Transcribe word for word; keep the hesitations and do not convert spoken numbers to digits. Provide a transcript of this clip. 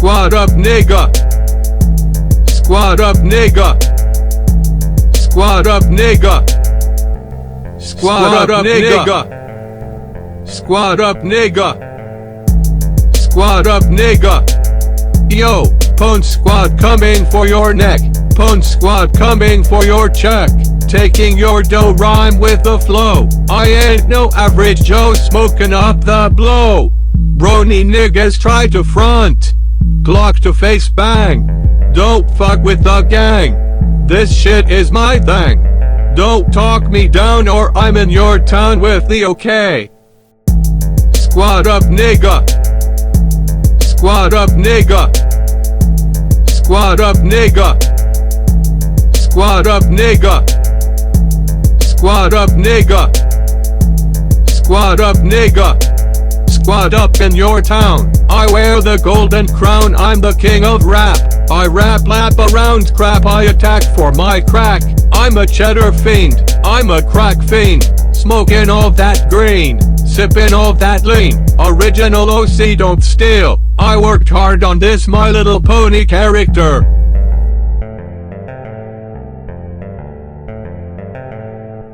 Squad up nigga. Squad up nigga. Squad up nigga. Squad up nigga. Squad up nigga. Squad up nigga. Yo, Pwn Squad coming for your neck. Pwn Squad coming for your check. Taking your dough rhyme with the flow. I ain't no average Joe smoking up the blow. Brony niggas try to front. Glock to face bang. Don't fuck with the gang. This shit is my thing. Don't talk me down or I'm in your town with the okay. Squad up nigga. Squad up nigga. Squad up nigga. Squad up nigga. Squad up nigga. Squad up nigga. Squad up in your town. I wear the golden crown, I'm the king of rap. I rap lap around crap, I attack for my crack. I'm a cheddar fiend, I'm a crack fiend. Smoking all that green, sipping all that lean. Original O C, don't steal. I worked hard on this My Little Pony character.